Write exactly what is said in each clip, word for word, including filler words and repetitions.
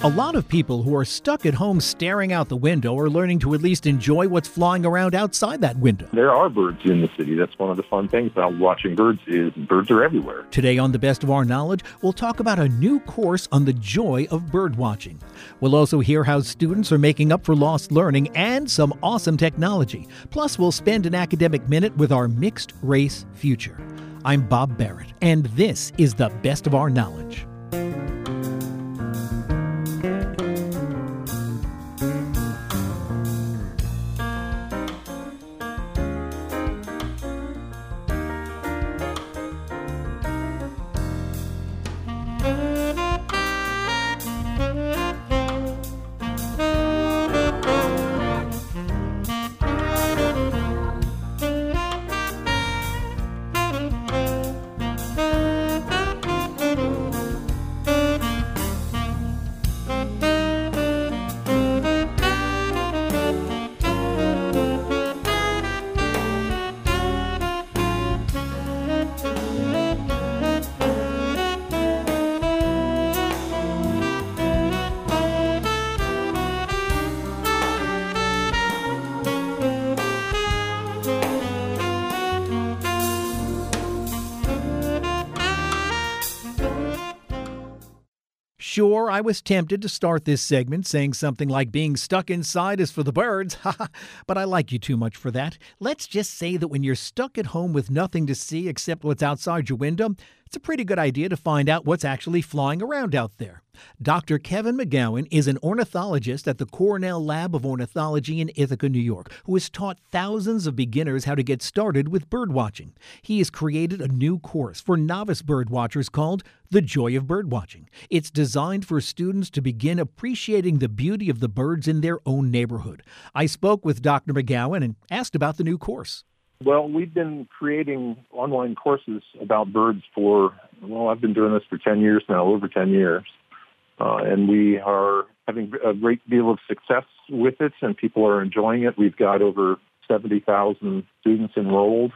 A lot of people who are stuck at home staring out the window are learning to at least enjoy what's flying around outside that window. There are birds in the city. That's one of the fun things about watching birds is birds are everywhere. Today on The Best of Our Knowledge, we'll talk about a new course on the joy of bird watching. We'll also hear how students are making up for lost learning and some awesome technology. Plus, we'll spend an academic minute with our mixed race future. I'm Bob Barrett, and this is The Best of Our Knowledge. Sure, I was tempted to start this segment saying something like being stuck inside is for the birds, but I like you too much for that. Let's just say that when you're stuck at home with nothing to see except what's outside your window, it's a pretty good idea to find out what's actually flying around out there. Doctor Kevin McGowan is an ornithologist at the Cornell Lab of Ornithology in Ithaca, New York, who has taught thousands of beginners how to get started with bird watching. He has created a new course for novice bird watchers called The Joy of Bird Watching. It's designed for students to begin appreciating the beauty of the birds in their own neighborhood. I spoke with Doctor McGowan and asked about the new course. Well, we've been creating online courses about birds for, well, I've been doing this for ten years now, over ten years. Uh, and we are having a great deal of success with it, and people are enjoying it. We've got over seventy thousand students enrolled,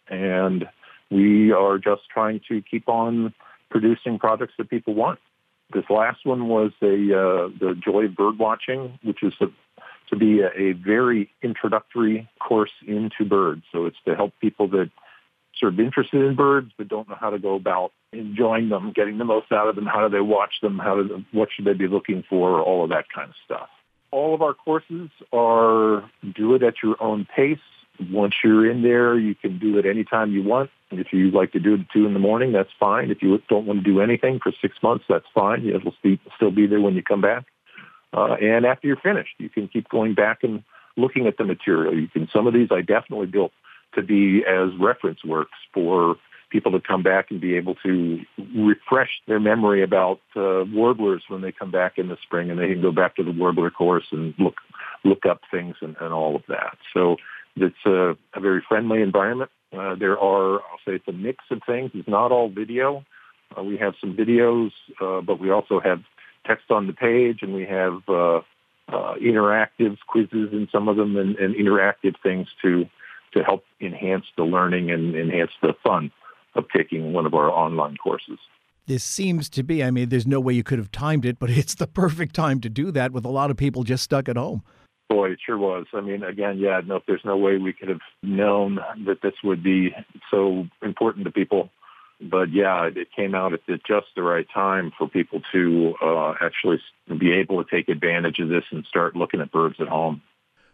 and we are just trying to keep on producing projects that people want. This last one was a uh, the Joy of Bird Watching, which is a, to be a, a very introductory course into birds. So it's to help people that sort of interested in birds but don't know how to go about enjoying them, getting the most out of them. How do they watch them? How do, what should they be looking for? All of that kind of stuff. All of our courses are do it at your own pace. Once you're in there, you can do it anytime you want. And if you like to do it at two in the morning, that's fine. If you don't want to do anything for six months, that's fine. It'll still be there when you come back. Uh, and after you're finished, you can keep going back and looking at the material. You can. Some of these I definitely built to be as reference works for people to come back and be able to refresh their memory about uh, warblers when they come back in the spring, and they can go back to the warbler course and look look up things and, and all of that. So it's a, a very friendly environment. Uh, there are, I'll say it's a mix of things. It's not all video. Uh, we have some videos, uh, but we also have text on the page, and we have uh, uh, interactive quizzes in some of them, and, and interactive things to to help enhance the learning and enhance the fun of taking one of our online courses. This seems to be, I mean, there's no way you could have timed it, but it's the perfect time to do that with a lot of people just stuck at home. Boy, it sure was. I mean, again, yeah, no, there's no way we could have known that this would be so important to people. But yeah, it came out at just the right time for people to uh, actually be able to take advantage of this and start looking at birds at home.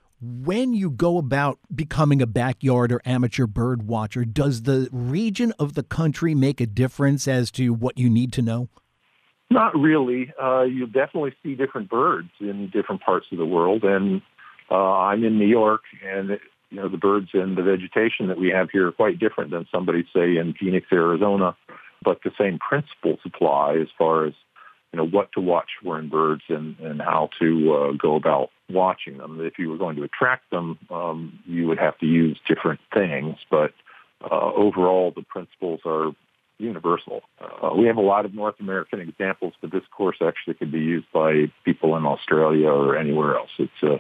When you go about becoming a backyard or amateur bird watcher, does the region of the country make a difference as to what you need to know? Not really. Uh, you definitely see different birds in different parts of the world. And uh, I'm in New York, and you know the birds and the vegetation that we have here are quite different than somebody, say, in Phoenix, Arizona. But the same principles apply as far as you know what to watch for in birds and, and how to uh, go about watching them. If you were going to attract them, um, you would have to use different things, but uh, overall the principles are universal. Uh, we have a lot of North American examples, but this course actually could be used by people in Australia or anywhere else. It's a,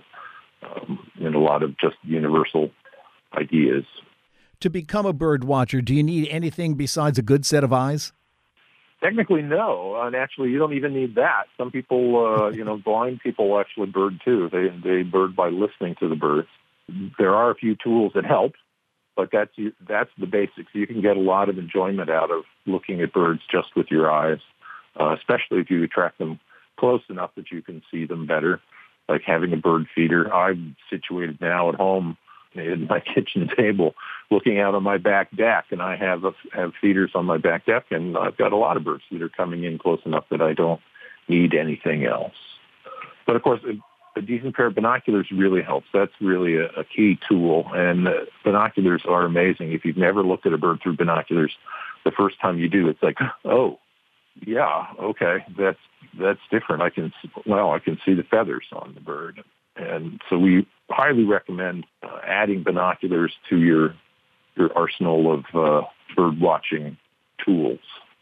um, and a lot of just universal ideas. To become a bird watcher, do you need anything besides a good set of eyes? Technically, no. And actually, you don't even need that. Some people, uh, you know, blind people actually bird too. They they bird by listening to the birds. There are a few tools that help, but that's that's the basics. You can get a lot of enjoyment out of looking at birds just with your eyes, uh, especially if you attract them close enough that you can see them better, like having a bird feeder. I'm situated now at home in my kitchen table, looking out on my back deck, and I have a, have feeders on my back deck, and I've got a lot of birds that are coming in close enough that I don't need anything else. But of course, a, a decent pair of binoculars really helps. That's really a, a key tool, and uh, binoculars are amazing. If you've never looked at a bird through binoculars, the first time you do, it's like, oh, yeah, okay, that's that's different. I can well, I can see the feathers on the bird. And so we highly recommend uh, adding binoculars to your your arsenal of uh, bird watching tools.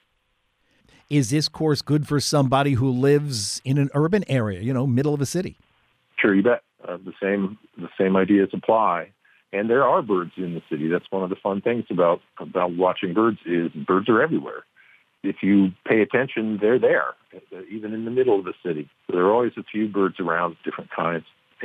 Is this course good for somebody who lives in an urban area, you know, middle of a city? Sure, you bet. Uh, the same the same ideas apply. And there are birds in the city. That's one of the fun things about about watching birds is birds are everywhere. If you pay attention, they're there, even in the middle of the city. There are always a few birds around, different kinds.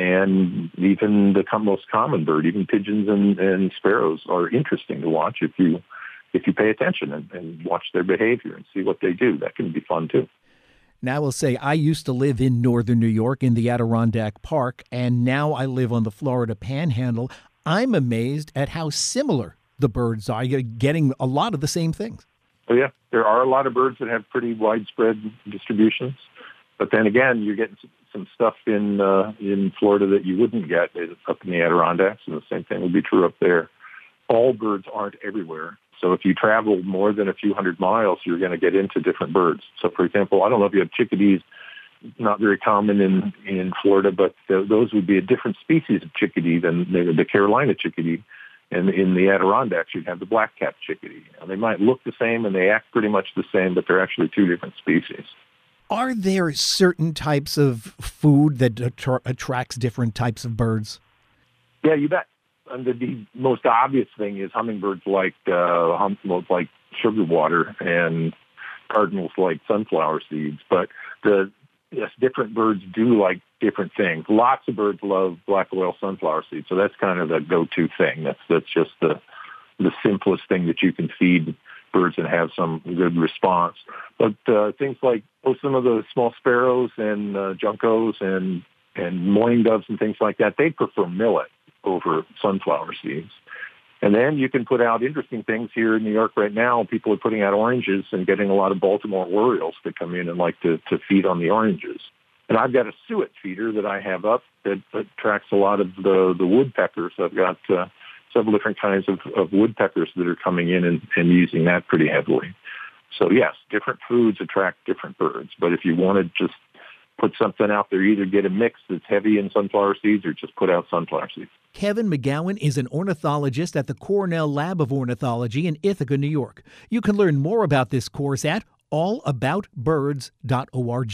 And even the most common bird, even pigeons and, and sparrows, are interesting to watch if you if you pay attention and, and watch their behavior and see what they do. That can be fun, too. Now, I will say I used to live in northern New York in the Adirondack Park, and now I live on the Florida Panhandle. I'm amazed at how similar the birds are. You're getting a lot of the same things. Oh, yeah. There are a lot of birds that have pretty widespread distributions. But then again, you're getting some stuff in uh, in Florida that you wouldn't get up in the Adirondacks, and the same thing would be true up there. All birds aren't everywhere. So if you travel more than a few hundred miles, you're going to get into different birds. So, for example, I don't know if you have chickadees, not very common in, in Florida, but th- those would be a different species of chickadee than the, the Carolina chickadee. And in the Adirondacks, you'd have the black-capped chickadee. Now, they might look the same and they act pretty much the same, but they're actually two different species. Are there certain types of food that attra- attracts different types of birds? Yeah, you bet. And the, the most obvious thing is hummingbirds like uh, hum, like sugar water, and cardinals like sunflower seeds. But the yes, different birds do like different things. Lots of birds love black oil sunflower seeds, so that's kind of the go-to thing. That's that's just the the simplest thing that you can feed birds and have some good response. But uh, things like oh, some of the small sparrows and uh, juncos and and mourning doves and things like that, they prefer millet over sunflower seeds. And then you can put out interesting things here in New York right now. People are putting out oranges and getting a lot of Baltimore Orioles to come in and like to, to feed on the oranges. And I've got a suet feeder that I have up that attracts a lot of the, the woodpeckers. I've got uh, several different kinds of, of woodpeckers that are coming in and, and using that pretty heavily. So yes, different foods attract different birds. But if you want to just put something out there, either get a mix that's heavy in sunflower seeds or just put out sunflower seeds. Kevin McGowan is an ornithologist at the Cornell Lab of Ornithology in Ithaca, New York. You can learn more about this course at all about birds dot org.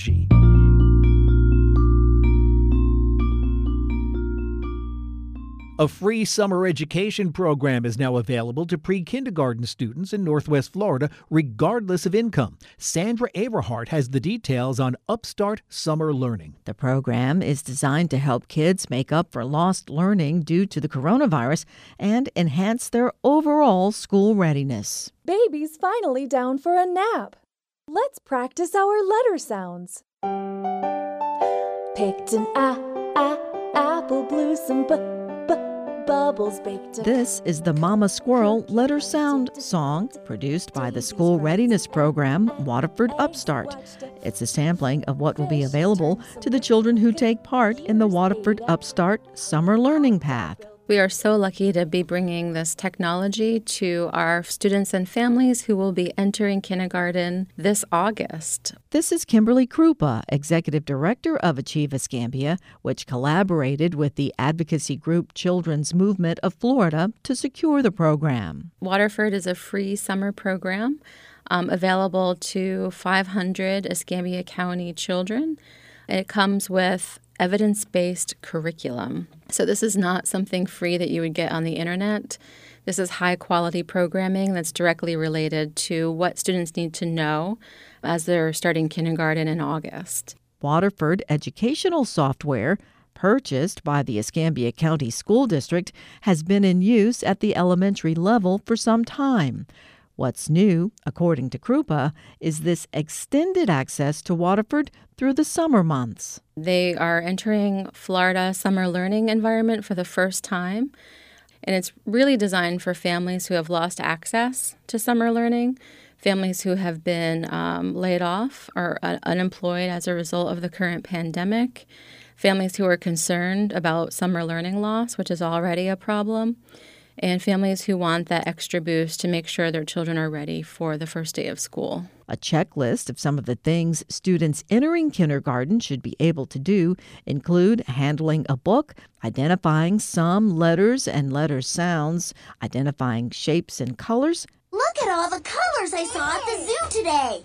A free summer education program is now available to pre-kindergarten students in Northwest Florida, regardless of income. Sandra Averhart has the details on Upstart Summer Learning. The program is designed to help kids make up for lost learning due to the coronavirus and enhance their overall school readiness. Baby's finally down for a nap. Let's practice our letter sounds. Picked an a, a, apple, blew some b. Bubbles baked. This is the Mama Squirrel Letter Sound song, produced by the School Readiness Program, Waterford Upstart. It's a sampling of what will be available to the children who take part in the Waterford Upstart Summer Learning Path. We are so lucky to be bringing this technology to our students and families who will be entering kindergarten this August. This is Kimberly Krupa, Executive Director of Achieve Escambia, which collaborated with the advocacy group Children's Movement of Florida to secure the program. Waterford is a free summer program um, available to five hundred Escambia County children. It comes with evidence-based curriculum. So this is not something free that you would get on the internet. This is high-quality programming that's directly related to what students need to know as they're starting kindergarten in August. Waterford educational software, purchased by the Escambia County School District, has been in use at the elementary level for some time. What's new, according to Krupa, is this extended access to Waterford through the summer months. They are entering Florida summer learning environment for the first time, and it's really designed for families who have lost access to summer learning, families who have been um, laid off or uh, unemployed as a result of the current pandemic, families who are concerned about summer learning loss, which is already a problem, and families who want that extra boost to make sure their children are ready for the first day of school. A checklist of some of the things students entering kindergarten should be able to do include handling a book, identifying some letters and letter sounds, identifying shapes and colors. Look at all the colors I saw at the zoo today.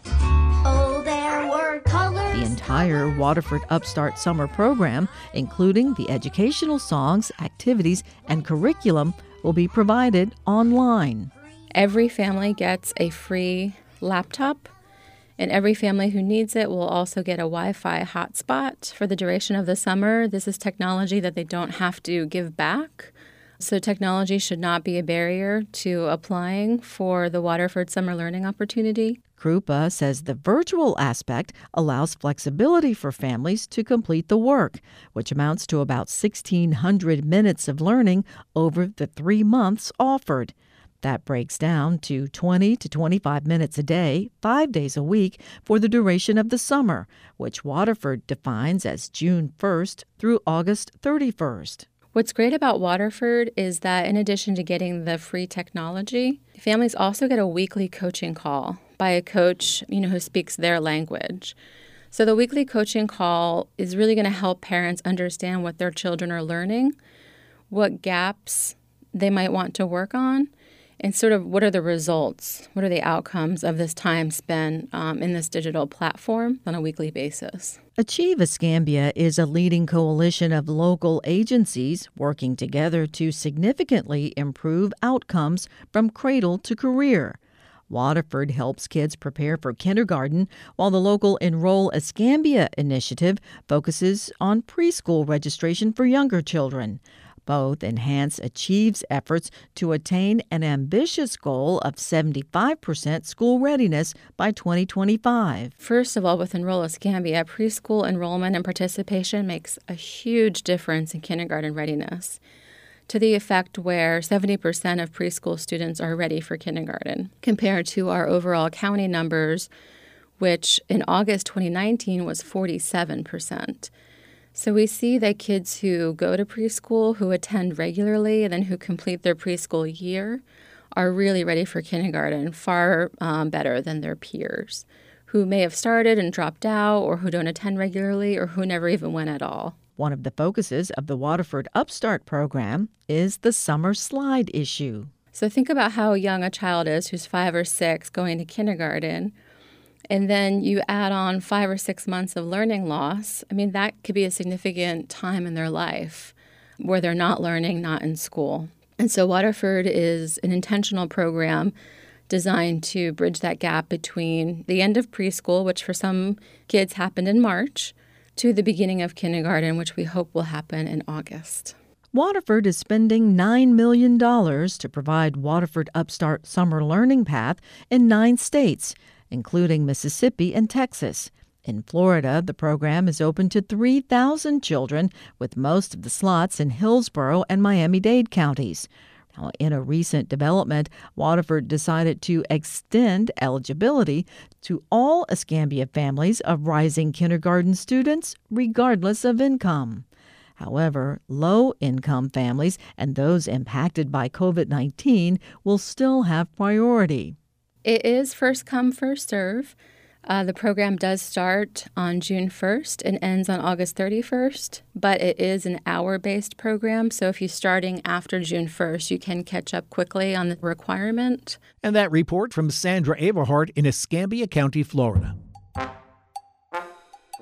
Oh, there were colors. The entire Waterford Upstart summer program, including the educational songs, activities, and curriculum, will be provided online. Every family gets a free laptop, and every family who needs it will also get a Wi-Fi hotspot for the duration of the summer. This is technology that they don't have to give back. So technology should not be a barrier to applying for the Waterford Summer Learning Opportunity. Krupa says the virtual aspect allows flexibility for families to complete the work, which amounts to about sixteen hundred minutes of learning over the three months offered. That breaks down to twenty to twenty-five minutes a day, five days a week for the duration of the summer, which Waterford defines as June first through August thirty-first. What's great about Waterford is that in addition to getting the free technology, families also get a weekly coaching call by a coach, you know, who speaks their language. So the weekly coaching call is really going to help parents understand what their children are learning, what gaps they might want to work on, and sort of what are the results, what are the outcomes of this time spent um, in this digital platform on a weekly basis. Achieve Escambia is a leading coalition of local agencies working together to significantly improve outcomes from cradle to career. Waterford helps kids prepare for kindergarten, while the local Enroll Escambia initiative focuses on preschool registration for younger children. Both enhance Achieve's efforts to attain an ambitious goal of seventy-five percent school readiness by twenty twenty-five. First of all, with Enroll Escambia, preschool enrollment and participation makes a huge difference in kindergarten readiness, to the effect where seventy percent of preschool students are ready for kindergarten, compared to our overall county numbers, which in August twenty nineteen was forty-seven percent. So we see that kids who go to preschool, who attend regularly, and then who complete their preschool year are really ready for kindergarten, far um, better than their peers, who may have started and dropped out, or who don't attend regularly, or who never even went at all. One of the focuses of the Waterford Upstart program is the summer slide issue. So think about how young a child is who's five or six going to kindergarten, and then you add on five or six months of learning loss. I mean, that could be a significant time in their life where they're not learning, not in school. And so Waterford is an intentional program designed to bridge that gap between the end of preschool, which for some kids happened in March, to the beginning of kindergarten, which we hope will happen in August. Waterford is spending nine million dollars to provide Waterford Upstart Summer Learning Path in nine states, including Mississippi and Texas. In Florida, the program is open to three thousand children, with most of the slots in Hillsborough and Miami-Dade counties. Now, in a recent development, Waterford decided to extend eligibility to all Escambia families of rising kindergarten students, regardless of income. However, low-income families and those impacted by covid nineteen will still have priority. It is first come, first serve. Uh, the program does start on June first and ends on August thirty-first, but it is an hour-based program, so if you're starting after June first, you can catch up quickly on the requirement. And that report from Sandra Everhart in Escambia County, Florida.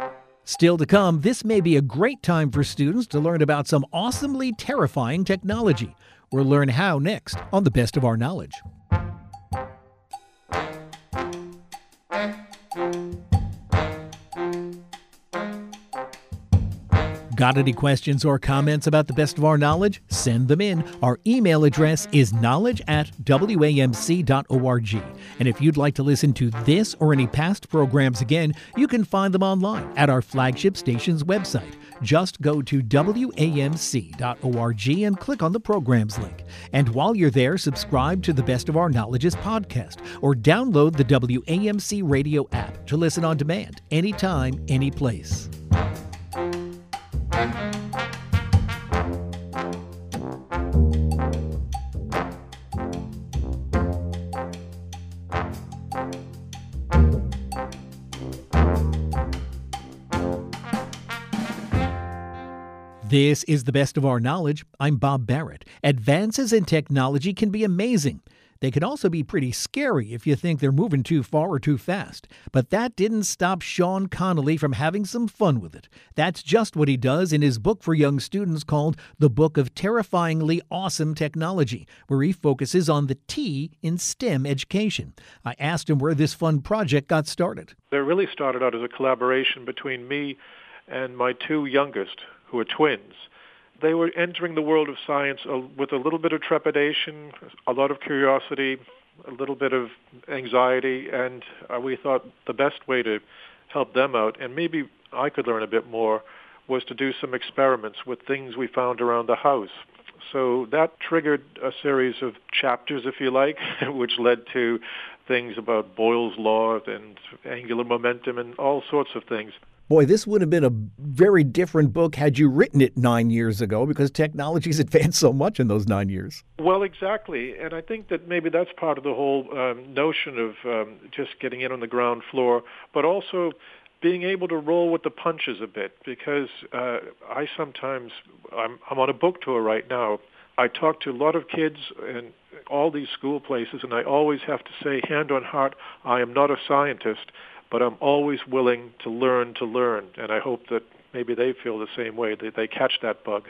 Still to come, this may be a great time for students to learn about some awesomely terrifying technology. We'll learn how next on The Best of Our Knowledge. Got any questions or comments about The Best of Our Knowledge? Send them in. Our email address is knowledge at w a m c dot org. And if you'd like to listen to this or any past programs again, you can find them online at our flagship station's website. Just go to w a m c dot org and click on the programs link. And while you're there, subscribe to the Best of Our Knowledge's podcast or download the W A M C radio app to listen on demand, anytime, any place. This is The Best of Our Knowledge. I'm Bob Barrett. Advances in technology can be amazing. They can also be pretty scary if you think they're moving too far or too fast. But that didn't stop Sean Connolly from having some fun with it. That's just what he does in his book for young students called The Book of Terrifyingly Awesome Technology, where he focuses on the T in STEM education. I asked him where this fun project got started. It really started out as a collaboration between me and my two youngest, who are twins. They were entering the world of science with a little bit of trepidation, a lot of curiosity, a little bit of anxiety, and uh, we thought the best way to help them out, and maybe I could learn a bit more, was to do some experiments with things we found around the house. So that triggered a series of chapters, if you like, which led to things about Boyle's Law and angular momentum and all sorts of things. Boy, this would have been a very different book had you written it nine years ago, because technology's advanced so much in those nine years. Well, exactly. And I think that maybe that's part of the whole um, notion of um, just getting in on the ground floor, but also being able to roll with the punches a bit, because uh, I sometimes, I'm, I'm on a book tour right now. I talk to a lot of kids in all these school places, and I always have to say, hand on heart, I am not a scientist, but I'm always willing to learn to learn, and I hope that maybe they feel the same way, that they catch that bug.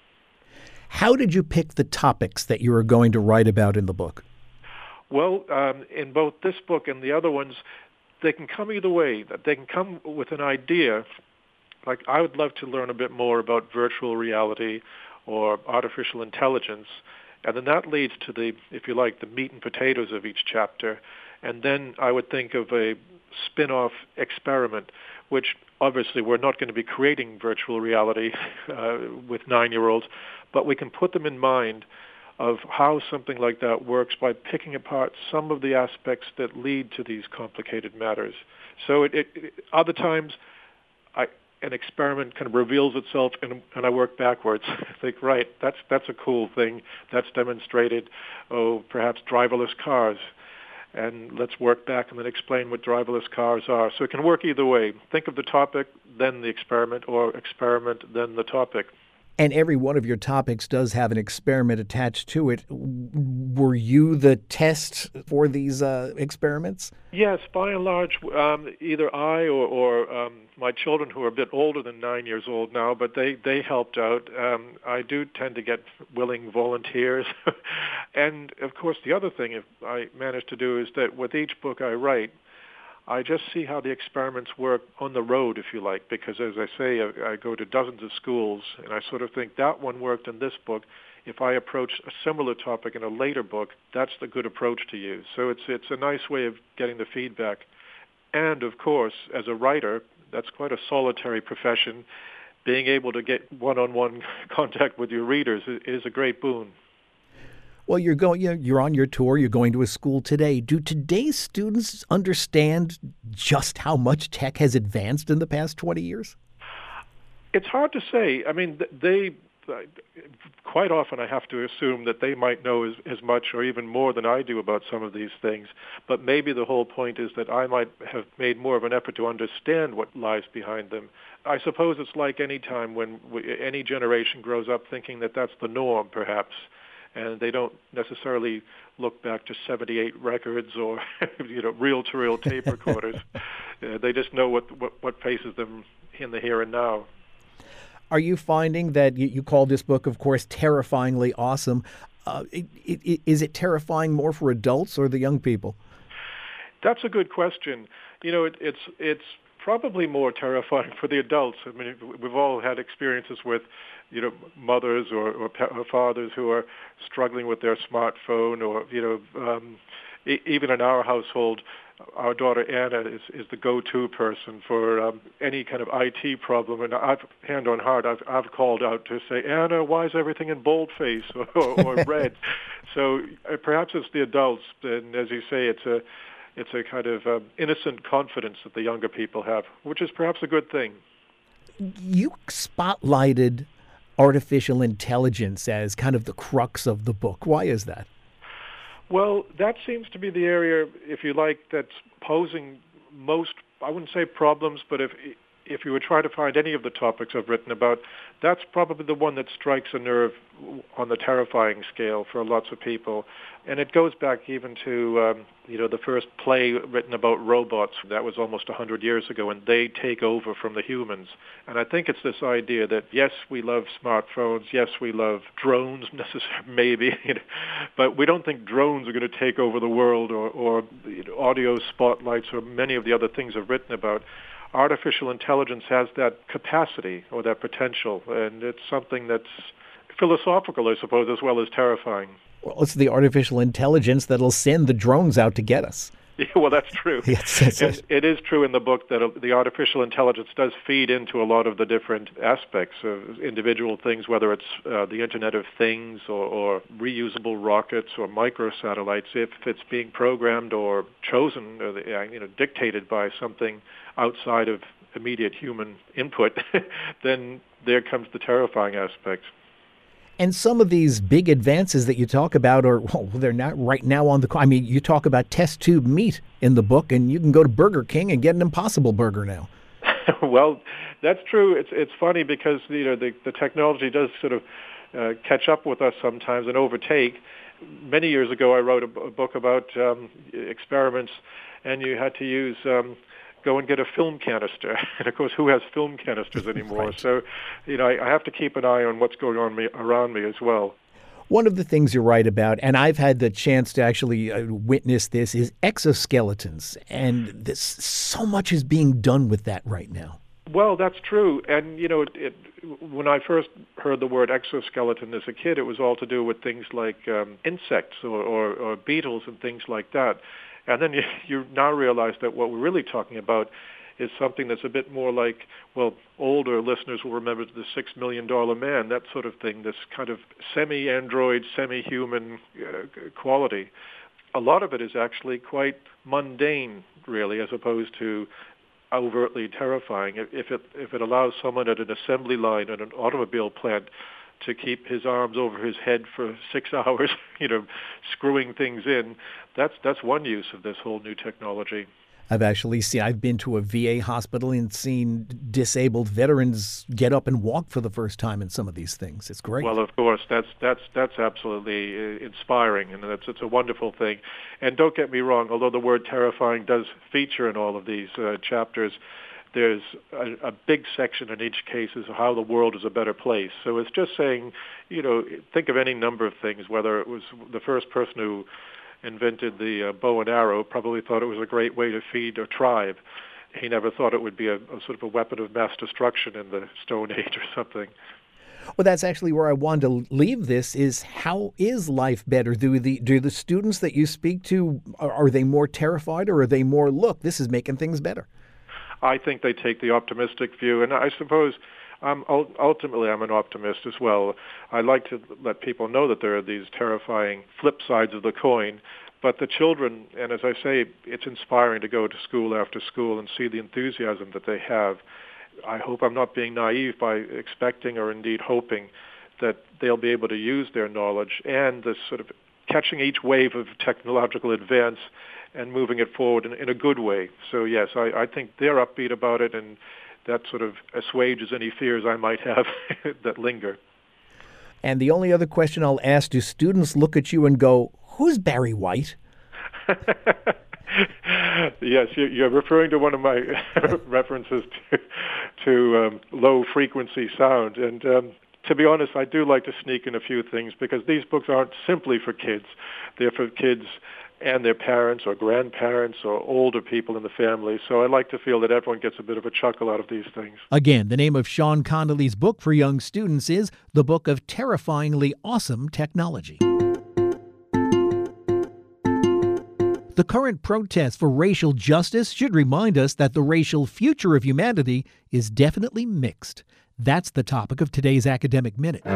How did you pick the topics that you were going to write about in the book? Well, um, in both this book and the other ones, they can come either way. They can come with an idea, like I would love to learn a bit more about virtual reality or artificial intelligence, and then that leads to the, if you like, the meat and potatoes of each chapter. And then I would think of a spin-off experiment, which obviously we're not going to be creating virtual reality uh, with nine-year-olds, but we can put them in mind of how something like that works by picking apart some of the aspects that lead to these complicated matters. So it, it, it, other times, I, an experiment kind of reveals itself, and, and I work backwards. I think, right, that's that's a cool thing. That's demonstrated. Oh, perhaps driverless cars. And let's work back and then explain what driverless cars are. So it can work either way. Think of the topic, then the experiment, or experiment, then the topic. And every one of your topics does have an experiment attached to it. Were you the test for these uh, experiments? Yes, by and large, um, either I or, or um, my children, who are a bit older than nine years old now, but they, they helped out. Um, I do tend to get willing volunteers. And, of course, the other thing if I manage to do is that with each book I write, I just see how the experiments work on the road, if you like, because, as I say, I, I go to dozens of schools, and I sort of think that one worked in this book. If I approach a similar topic in a later book, that's the good approach to use. So it's it's a nice way of getting the feedback. And, of course, as a writer, that's quite a solitary profession. Being able to get one-on-one contact with your readers is a great boon. Well, you're going. You're on your tour. You're going to a school today. Do today's students understand just how much tech has advanced in the past twenty years? It's hard to say. I mean, they quite often I have to assume that they might know as, as much or even more than I do about some of these things. But maybe the whole point is that I might have made more of an effort to understand what lies behind them. I suppose it's like any time when we, any generation grows up thinking that that's the norm, perhaps. and they don't necessarily look back to seventy-eight records or you know reel-to-reel tape recorders. Uh, they just know what, what what faces them in the here and now. Are you finding that you, you call this book, of course, terrifyingly awesome? Uh, it, it, is it terrifying more for adults or the young people? That's a good question. You know, it, it's it's probably more terrifying for the adults. I mean, we've all had experiences with, you know, mothers or, or, or fathers who are struggling with their smartphone, or you know, um, e- even in our household, our daughter Anna is, is the go-to person for um, any kind of I T problem. And I've, hand on heart, I've, I've called out to say, Anna, why is everything in boldface or, or, or red? So uh, perhaps it's the adults, and as you say, it's a it's a kind of um, innocent confidence that the younger people have, which is perhaps a good thing. You spotlighted artificial intelligence as kind of the crux of the book. Why is that? Well, that seems to be the area, if you like, that's posing most, I wouldn't say problems, but if if you were trying to find any of the topics I've written about, that's probably the one that strikes a nerve on the terrifying scale for lots of people. And it goes back even to, um, you know, the first play written about robots. That was almost one hundred years ago, and they take over from the humans. And I think it's this idea that, yes, we love smartphones, yes, we love drones, necessarily, maybe, you know, but we don't think drones are going to take over the world, or, or you know, audio spotlights, or many of the other things I've written about. Artificial intelligence has that capacity or that potential, and it's something that's philosophical, I suppose, as well as terrifying. Well, it's the artificial intelligence that'll send the drones out to get us. Yeah, well, that's true. Yes, yes, yes. It is true in the book that the artificial intelligence does feed into a lot of the different aspects of individual things, whether it's uh, the Internet of Things or, or reusable rockets or microsatellites. If it's being programmed or chosen, or the, you know, dictated by something outside of immediate human input, then there comes the terrifying aspect. And some of these big advances that you talk about are, well, they're not right now on the, I mean, you talk about test tube meat in the book, and you can go to Burger King and get an Impossible Burger now. Well, that's true. It's it's funny because, you know, the, the technology does sort of uh, catch up with us sometimes and overtake. Many years ago, I wrote a, a book about um, experiments, and you had to use... Um, go and get a film canister. And, of course, who has film canisters anymore? Right. So, you know, I, I have to keep an eye on what's going on me, around me as well. One of the things you write about, and I've had the chance to actually uh, witness this, is exoskeletons. And this, so much is being done with that right now. Well, that's true. And, you know, it, it, when I first heard the word exoskeleton as a kid, it was all to do with things like um, insects or, or, or beetles and things like that. And then you, you now realize that what we're really talking about is something that's a bit more like, well, older listeners will remember the Six Million Dollar Man, that sort of thing, this kind of semi-android, semi-human uh, quality. A lot of it is actually quite mundane, really, as opposed to overtly terrifying. If it if it allows someone at an assembly line at an automobile plant to keep his arms over his head for six hours, you know, screwing things in, that's that's one use of this whole new technology. I've actually seen, I've been to a V A hospital and seen disabled veterans get up and walk for the first time in some of these things. It's great. Well, of course, that's that's that's absolutely inspiring, and it's it's a wonderful thing. And don't get me wrong, although the word terrifying does feature in all of these uh, chapters, there's a, a big section in each case is how the world is a better place. So it's just saying, you know, think of any number of things, whether it was the first person who invented the uh, bow and arrow probably thought it was a great way to feed a tribe. He never thought it would be a, a sort of a weapon of mass destruction in the Stone Age or something. Well, that's actually where I wanted to leave this, is how is life better? Do the do the students that you speak to, are, are they more terrified, or are they more, look, this is making things better? I think they take the optimistic view, and I suppose um, ultimately I'm an optimist as well. I like to let people know that there are these terrifying flip sides of the coin, but the children, and as I say, it's inspiring to go to school after school and see the enthusiasm that they have. I hope I'm not being naive by expecting or indeed hoping that they'll be able to use their knowledge and this sort of catching each wave of technological advance and moving it forward in, in a good way. So yes, I, I think they're upbeat about it, and that sort of assuages any fears I might have that linger. And the only other question I'll ask, do students look at you and go, who's Barry White? Yes, you're referring to one of my references to, to um, low-frequency sound. And um, to be honest, I do like to sneak in a few things because these books aren't simply for kids. They're for kids and their parents or grandparents or older people in the family. So I like to feel that everyone gets a bit of a chuckle out of these things. Again, the name of Sean Connolly's book for young students is The Book of Terrifyingly Awesome Technology. The current protests for racial justice should remind us that the racial future of humanity is definitely mixed. That's the topic of today's Academic Minute.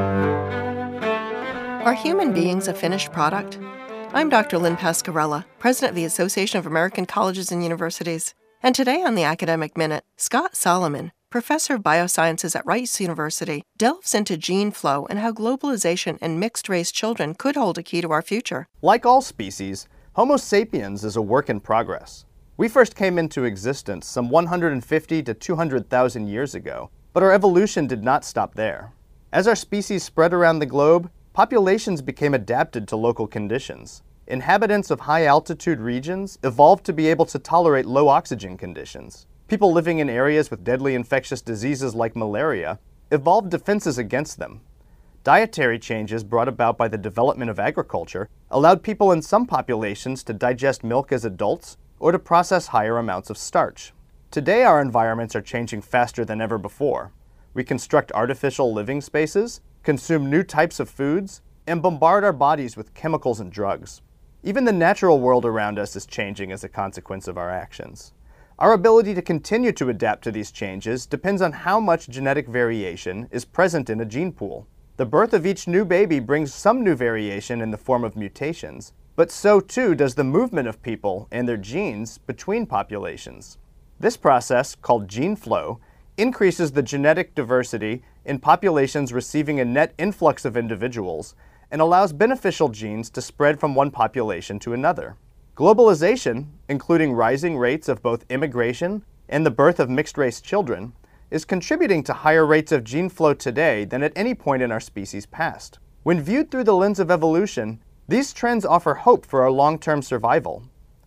Are human beings a finished product? I'm Doctor Lynn Pasquarella, President of the Association of American Colleges and Universities. And today on the Academic Minute, Scott Solomon, Professor of Biosciences at Rice University, delves into gene flow and how globalization and mixed-race children could hold a key to our future. Like all species, Homo sapiens is a work in progress. We first came into existence some one hundred fifty to two hundred thousand years ago, but our evolution did not stop there. As our species spread around the globe, populations became adapted to local conditions. Inhabitants of high-altitude regions evolved to be able to tolerate low oxygen conditions. People living in areas with deadly infectious diseases like malaria evolved defenses against them. Dietary changes brought about by the development of agriculture allowed people in some populations to digest milk as adults or to process higher amounts of starch. Today, our environments are changing faster than ever before. We construct artificial living spaces, consume new types of foods, and bombard our bodies with chemicals and drugs. Even the natural world around us is changing as a consequence of our actions. Our ability to continue to adapt to these changes depends on how much genetic variation is present in a gene pool. The birth of each new baby brings some new variation in the form of mutations, but so too does the movement of people and their genes between populations. This process, called gene flow, increases the genetic diversity in populations receiving a net influx of individuals and allows beneficial genes to spread from one population to another. Globalization, including rising rates of both immigration and the birth of mixed-race children, is contributing to higher rates of gene flow today than at any point in our species' past. When viewed through the lens of evolution, these trends offer hope for our long-term survival.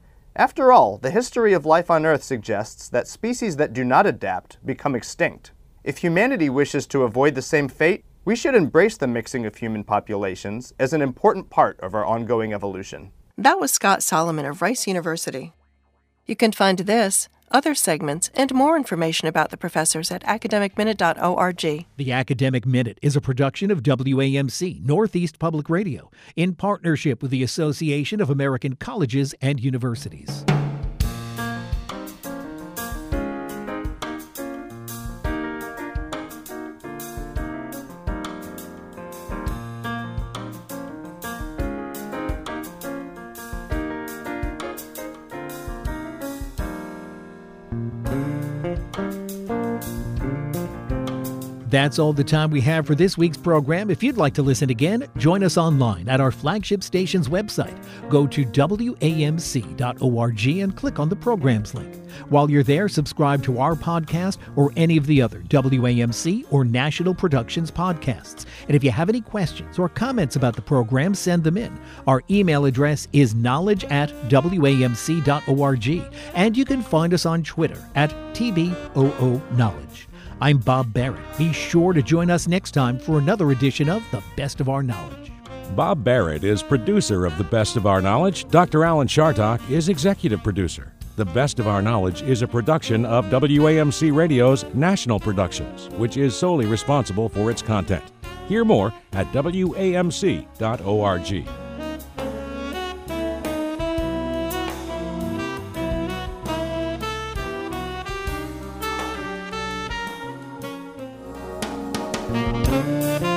After all, the history of life on Earth suggests that species that do not adapt become extinct. If humanity wishes to avoid the same fate, we should embrace the mixing of human populations as an important part of our ongoing evolution. That was Scott Solomon of Rice University. You can find this, other segments, and more information about the professors at academic minute dot org. The Academic Minute is a production of W A M C, Northeast Public Radio, in partnership with the Association of American Colleges and Universities. That's all the time we have for this week's program. If you'd like to listen again, join us online at our flagship station's website. Go to W A M C dot org and click on the programs link. While you're there, subscribe to our podcast or any of the other W A M C or National Productions podcasts. And if you have any questions or comments about the program, send them in. Our email address is knowledge at W A M C dot org. And you can find us on Twitter at T B O O Knowledge. I'm Bob Barrett. Be sure to join us next time for another edition of The Best of Our Knowledge. Bob Barrett is producer of The Best of Our Knowledge. Doctor Alan Chartock is executive producer. The Best of Our Knowledge is a production of W A M C Radio's National Productions, which is solely responsible for its content. Hear more at W A M C dot org. Thank you.